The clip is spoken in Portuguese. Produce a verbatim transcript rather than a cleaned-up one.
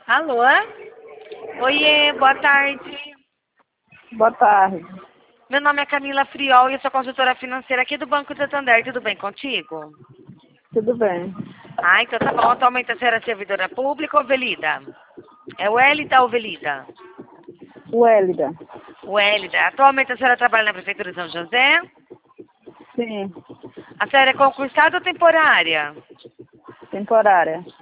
Alô? Oiê, boa tarde. Boa tarde. Meu nome é Camila Friol e eu sou consultora financeira aqui do Banco Santander. Tudo bem contigo? Tudo bem. Ah, então tá bom. Atualmente a senhora é servidora pública ou velida? É o Hélida ou velida? Wélida. O Hélida. Atualmente a senhora trabalha na Prefeitura de São José? Sim. A senhora é concursada ou temporária? Temporária.